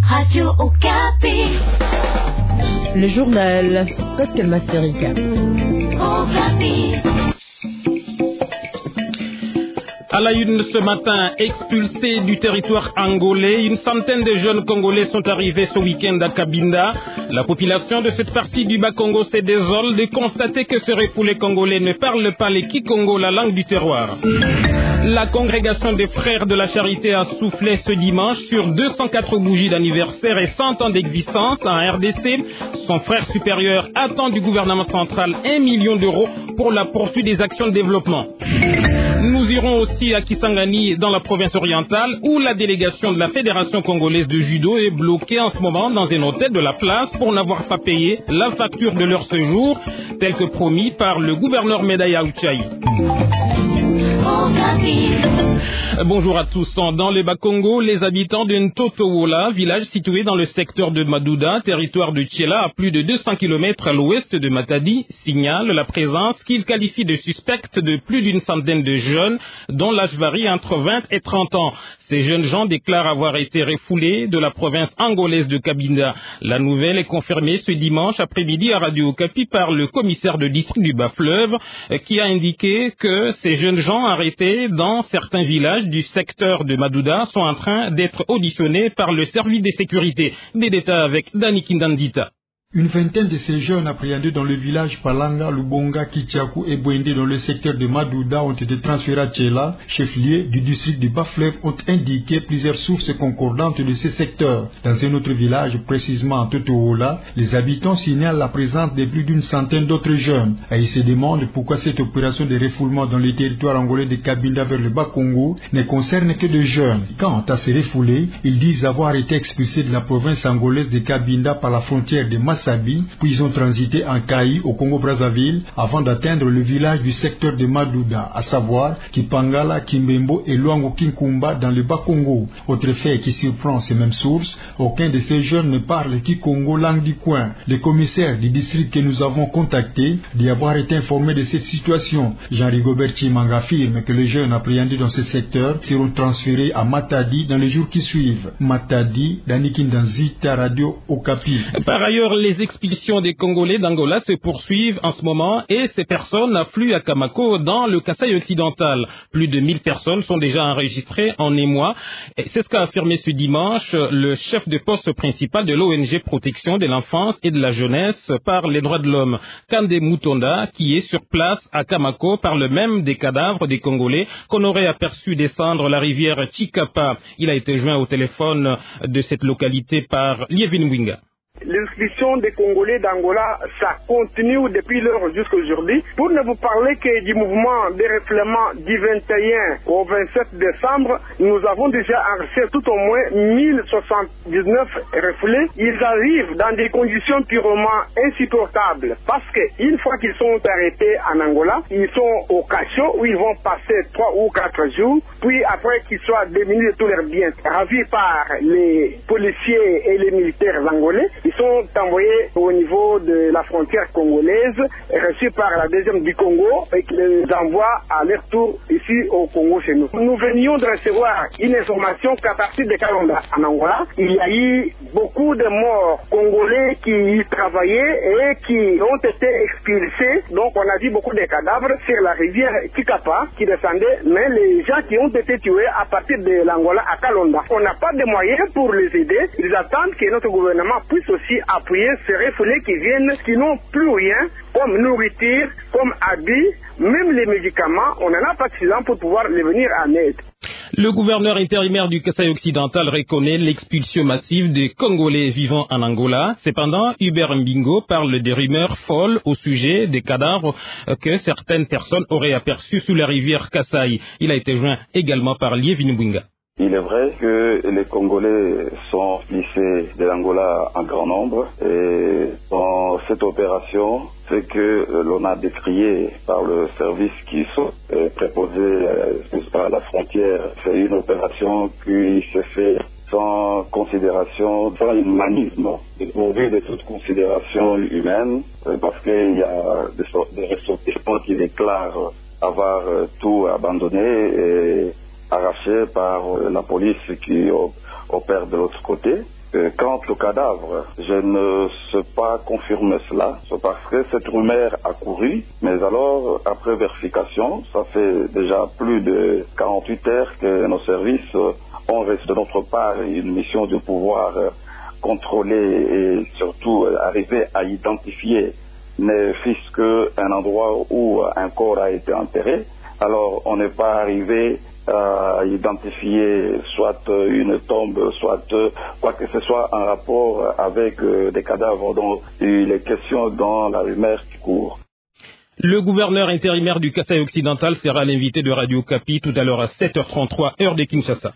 Radio Okapi. Le journal Pascal Masterica. Okapi. À la une ce matin, expulsés du territoire angolais, une centaine de jeunes Congolais sont arrivés ce week-end à Cabinda. La population de cette partie du Bas-Congo se désole de constater que ces refoulés congolais ne parlent pas le Kikongo, la langue du terroir. La congrégation des frères de la charité a soufflé ce dimanche sur 204 bougies d'anniversaire et 100 ans d'existence en RDC. Son frère supérieur attend du gouvernement central 1 million d'euros pour la poursuite des actions de développement. Nous irons aussi à Kisangani, dans la province orientale, où la délégation de la Fédération congolaise de judo est bloquée en ce moment dans un hôtel de la place pour n'avoir pas payé la facture de leur séjour, tel que promis par le gouverneur Medaya Uchaï. Bonjour à tous. Dans le Bas-Congo, les habitants de Ntotowola, village situé dans le secteur de Madouda, territoire de Tchela, à plus de 200 km à l'ouest de Matadi, signalent la présence qu'ils qualifient de suspecte de plus d'une centaine de jeunes, dont l'âge varie entre 20 et 30 ans. Ces jeunes gens déclarent avoir été refoulés de la province angolaise de Cabinda. La nouvelle est confirmée ce dimanche après-midi à Radio Okapi par le commissaire de district du Bas-Fleuve, qui a indiqué que ces jeunes gens arrêtés dans certains villages du secteur de Madouda sont en train d'être auditionnés par le service de sécurité. Des détails avec Dani Kindandita. Une vingtaine de ces jeunes appréhendés dans le village Palanga, Lubonga, Kichaku et Bwende dans le secteur de Madouda ont été transférés à Tchela, chef-lieu du district du Bas-Fleuve, ont indiqué plusieurs sources concordantes de ces secteurs. Dans un autre village, précisément à Totowola, les habitants signalent la présence de plus d'une centaine d'autres jeunes. Et ils se demandent pourquoi cette opération de refoulement dans le territoire angolais de Cabinda vers le Bas-Congo ne concerne que des jeunes. Quant à ces refoulés, ils disent avoir été expulsés de la province angolaise de Cabinda par la frontière de Massabi, puis ils ont transité en Kaï au Congo-Brazzaville avant d'atteindre le village du secteur de Madouda, à savoir Kipangala, Kimbembo et Luango Kinkumba dans le Bas-Congo. Autre fait qui surprend ces mêmes sources, aucun de ces jeunes ne parle Kikongo, langue du coin. Le commissaire du district que nous avons contacté dit avoir été informé de cette situation. Jean-Rigobert Chimanga affirme que les jeunes appréhendés dans ce secteur seront transférés à Matadi dans les jours qui suivent. Matadi, Danikindanzita, Radio Okapi. Par ailleurs, les expulsions des Congolais d'Angola se poursuivent en ce moment et ces personnes affluent à Kamako dans le Kasaï occidental. Plus de 1000 personnes sont déjà enregistrées en émoi. C'est ce qu'a affirmé ce dimanche le chef de poste principal de l'ONG Protection de l'enfance et de la jeunesse par les droits de l'homme, Kande Mutonda, qui est sur place à Kamako, parle même des cadavres des Congolais qu'on aurait aperçus descendre la rivière Chikapa. Il a été joint au téléphone de cette localité par Lievin Mwinga. L'expulsion des Congolais d'Angola, ça continue depuis lors jusqu'à aujourd'hui. Pour ne vous parler que du mouvement de refoulement du 21 au 27 décembre, nous avons déjà enregistré tout au moins 1079 refoulés. Ils arrivent dans des conditions purement insupportables parce qu'une fois qu'ils sont arrêtés en Angola, ils sont au cachot où ils vont passer 3 ou 4 jours. Puis après qu'ils soient démunis de tous leurs biens, ravis par les policiers et les militaires angolais, ils sont envoyés au niveau de la frontière congolaise, reçus par la deuxième du Congo et qui les envoie à leur tour ici au Congo chez nous. Nous venions de recevoir une information qu'à partir de Kalonda en Angola, il y a eu beaucoup de morts congolais qui y travaillaient et qui ont été expulsés. Donc on a vu beaucoup de cadavres sur la rivière Chikapa qui descendait, mais les gens qui ont été tués à partir de l'Angola à Kalonda, on n'a pas de moyens pour les aider. Ils attendent que notre gouvernement puisse aussi appuyer ces refoulés qui viennent, qui n'ont plus rien, comme nourriture, comme habits, même les médicaments, on n'en a pas suffisamment pour pouvoir les venir en aide. Le gouverneur intérimaire du Kasaï occidental reconnaît l'expulsion massive des Congolais vivant en Angola. Cependant, Hubert Mbingo parle des rumeurs folles au sujet des cadavres que certaines personnes auraient aperçus sous la rivière Kasaï. Il a été joint également par Lievin Mwinga. Il est vrai que les Congolais sont glissés de l'Angola en grand nombre et dans cette opération, ce que l'on a décrié par le service qui sont préposés à la frontière, c'est une opération qui se fait sans considération, sans humanisme, dépourvu de toute considération humaine, parce qu'il y a des ressortissants qui déclarent avoir tout abandonné et arraché par la police qui opère de l'autre côté. Quant au cadavre, je ne sais pas confirmer cela, c'est parce que cette rumeur a couru, mais alors, après vérification, ça fait déjà plus de 48 heures que nos services ont reçu de notre part une mission de pouvoir contrôler et surtout arriver à identifier ne fût-ce qu'un endroit où un corps a été enterré. Alors, on n'est pas arrivé à identifier soit une tombe, soit quoi que ce soit en rapport avec des cadavres dont il est question dans la rumeur qui court. Le gouverneur intérimaire du Kasaï occidental sera l'invité de Radio Okapi tout à l'heure à 7h33, heure de Kinshasa.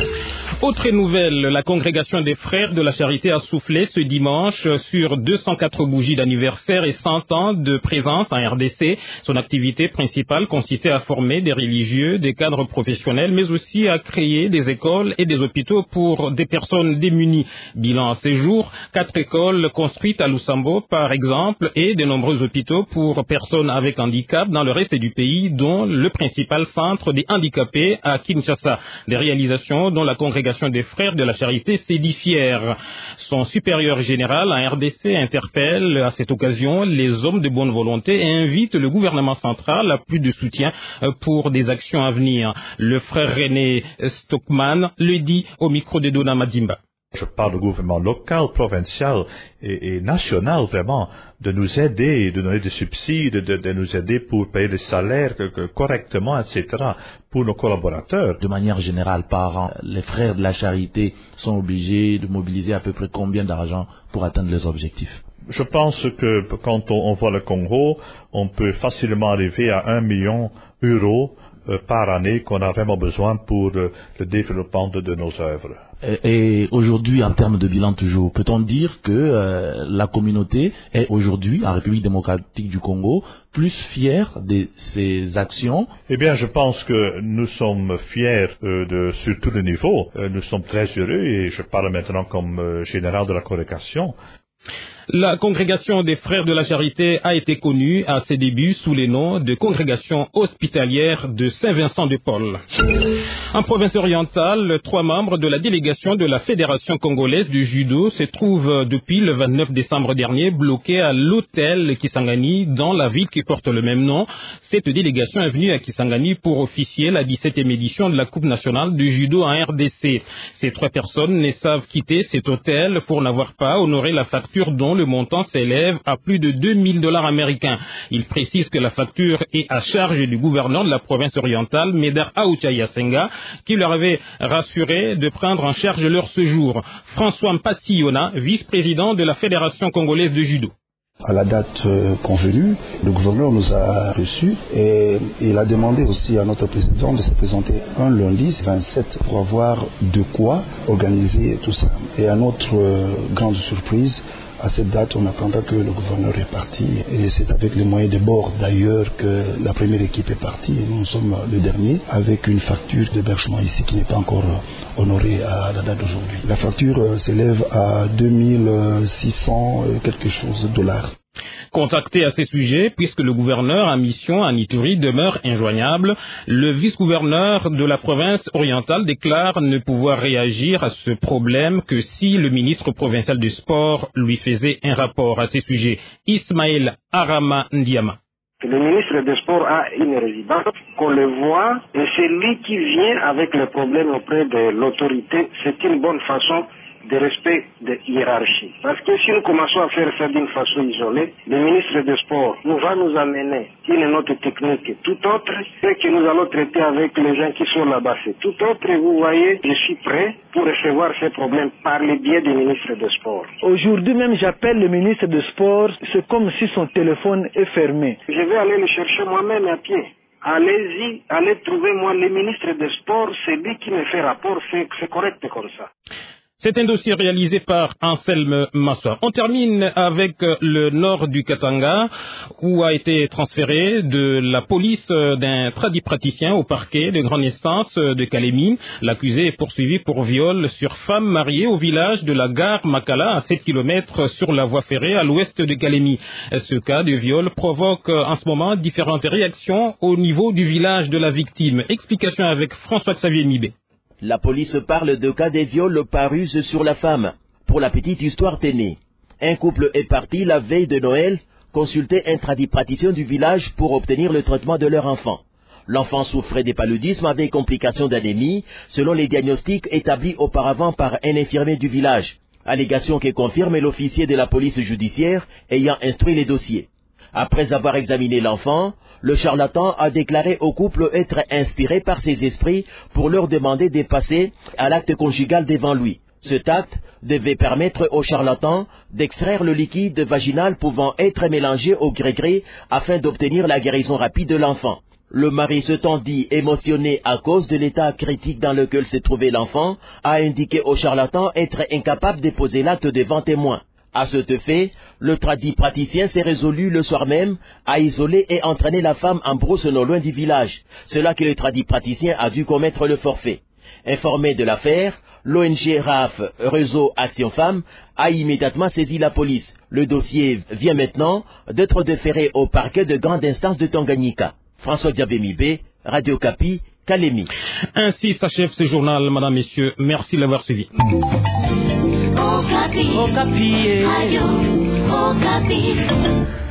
Autre nouvelle, la congrégation des frères de la charité a soufflé ce dimanche sur 204 bougies d'anniversaire et 100 ans de présence en RDC. Son activité principale consistait à former des religieux, des cadres professionnels, mais aussi à créer des écoles et des hôpitaux pour des personnes démunies. Bilan à ces jours, 4 écoles construites à Lusambo, par exemple, et de nombreux hôpitaux pour personnes avec handicap dans le reste du pays, dont le principal centre des handicapés à Kinshasa. Des réalisations dont la congrégation des frères de la charité s'est dit fière. Son supérieur général en RDC interpelle à cette occasion les hommes de bonne volonté et invite le gouvernement central à plus de soutien pour des actions à venir. Le frère René Stockman le dit au micro de Dona Madimba. Je parle du gouvernement local, provincial et national, vraiment, de nous aider, de donner des subsides, de nous aider pour payer des salaires correctement, etc., pour nos collaborateurs. De manière générale, par an, les frères de la charité sont obligés de mobiliser à peu près combien d'argent pour atteindre les objectifs? Je pense que quand on voit le Congo, on peut facilement arriver à 1 million d'euros par année qu'on a vraiment besoin pour le développement de nos œuvres. Et aujourd'hui, en termes de bilan toujours, peut-on dire que la communauté est aujourd'hui, en République démocratique du Congo, plus fière de ses actions? Eh bien, je pense que nous sommes fiers sur tous les niveaux. Nous sommes très heureux et je parle maintenant comme général de la congrégation. La congrégation des frères de la charité a été connue à ses débuts sous les noms de congrégation hospitalière de Saint-Vincent-de-Paul. En province orientale, 3 membres de la délégation de la Fédération congolaise du judo se trouvent depuis le 29 décembre dernier bloqués à l'hôtel Kisangani dans la ville qui porte le même nom. Cette délégation est venue à Kisangani pour officier la 17e édition de la Coupe nationale du judo en RDC. Ces 3 personnes ne savent quitter cet hôtel pour n'avoir pas honoré la facture dont le montant s'élève à plus de $2,000 américains. Il précise que la facture est à charge du gouverneur de la province orientale, Médard Aoucha Yasenga, qui leur avait rassuré de prendre en charge leur séjour. François Mpassiona, vice-président de la Fédération congolaise de judo. À la date convenue, le gouverneur nous a reçus et il a demandé aussi à notre président de se présenter un lundi 27 pour avoir de quoi organiser tout ça. Et à notre grande surprise, à cette date, on apprendra que le gouverneur est parti et c'est avec les moyens de bord d'ailleurs que la première équipe est partie. Nous sommes le dernier avec une facture d'hébergement ici qui n'est pas encore honorée à la date d'aujourd'hui. La facture s'élève à 2600 quelque chose dollars. Contacté à ces sujets, puisque le gouverneur en mission à Ituri demeure injoignable, le vice-gouverneur de la province orientale déclare ne pouvoir réagir à ce problème que si le ministre provincial du sport lui faisait un rapport à ces sujets. Ismaël Arama Ndiama. Le ministre des Sports a une résidence, qu'on le voit, et c'est lui qui vient avec le problème auprès de l'autorité. C'est une bonne façon de respect de hiérarchie. Parce que si nous commençons à faire ça d'une façon isolée, le ministre des Sports va nous amener une autre technique tout autre, et que nous allons traiter avec les gens qui sont là-bas. C'est tout autre, et vous voyez, je suis prêt pour recevoir ces problèmes par le biais du ministre des Sports. Aujourd'hui même, j'appelle le ministre des Sports, c'est comme si son téléphone est fermé. Je vais aller le chercher moi-même à pied. Allez-y, allez trouver moi le ministre des Sports, c'est lui qui me fait rapport, c'est correct comme ça. C'est un dossier réalisé par Anselme Massoir. On termine avec le nord du Katanga, où a été transféré de la police d'un tradipraticien au parquet de grande instance de Kalemi. L'accusé est poursuivi pour viol sur femme mariée au village de la gare Makala, à 7 km sur la voie ferrée à l'ouest de Kalemi. Ce cas de viol provoque en ce moment différentes réactions au niveau du village de la victime. Explication avec François-Xavier Mibé. La police parle de cas des viols par ruse sur la femme. pour la petite histoire Téné. Un couple est parti la veille de Noël consulter un tradipraticien du village pour obtenir le traitement de leur enfant. L'enfant souffrait des paludismes avec complications d'anémie, selon les diagnostics établis auparavant par un infirmier du village. Allégation que confirme l'officier de la police judiciaire ayant instruit les dossiers. Après avoir examiné l'enfant, le charlatan a déclaré au couple être inspiré par ses esprits pour leur demander de passer à l'acte conjugal devant lui. Cet acte devait permettre au charlatan d'extraire le liquide vaginal pouvant être mélangé au gré-gré afin d'obtenir la guérison rapide de l'enfant. Le mari s'étant dit émotionné à cause de l'état critique dans lequel se trouvait l'enfant, a indiqué au charlatan être incapable de poser l'acte devant témoin. À ce fait, le tradipraticien s'est résolu le soir même à isoler et entraîner la femme en brousse non loin du village. C'est là que le tradipraticien a dû commettre le forfait. Informé de l'affaire, l'ONG RAF, Réseau Action Femmes, a immédiatement saisi la police. Le dossier vient maintenant d'être déféré au parquet de grande instance de Tanganyika. François Diabémibé, Radio Kapi, Kalemi. Ainsi s'achève ce journal, madame, messieurs. Merci de l'avoir suivi. Okapi. Radio Okapi.